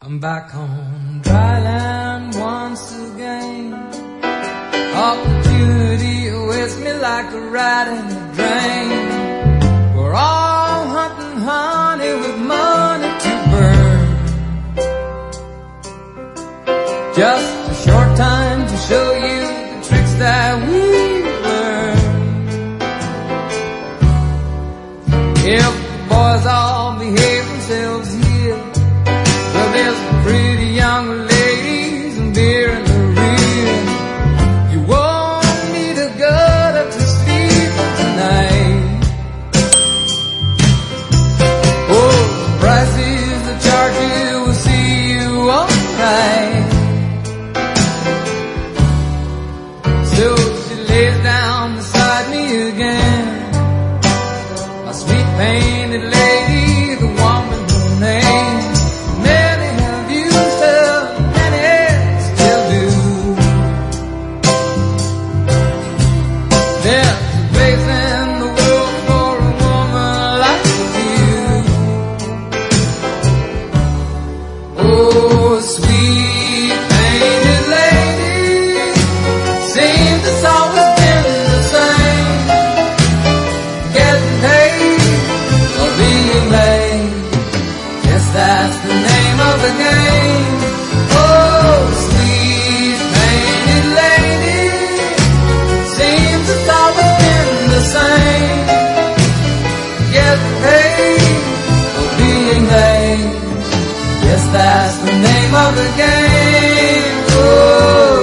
I'm back on dry land once again. Opportunity awaits me like a rat in a drain. We're all hunting honey with money to burn. Just a short time to show you the tricks that we learn. If the boys all behave themselves here, well, there's some pretty young ladies and beer in the rear. You won't need a gutter to sleep tonight. Oh, the prices the charges will see you alright. So she lays down beside me again, my sweet painted lady, the one with no name. Many have used her, many still do. There's a place in the world for a woman like you. Oh, sweet painted lady, seems it's always been the same. Getting paid or being late, yes, that's the name of the game. Oh, sweet painted lady, seems it's always been the same. Getting paid or being late, yes, that's the name of the game. Oh,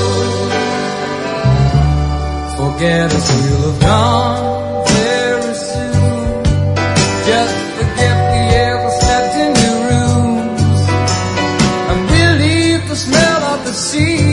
forget us, we'll have gone very soon. Just forget we ever slept in your rooms, and we'll leave the smell of the sea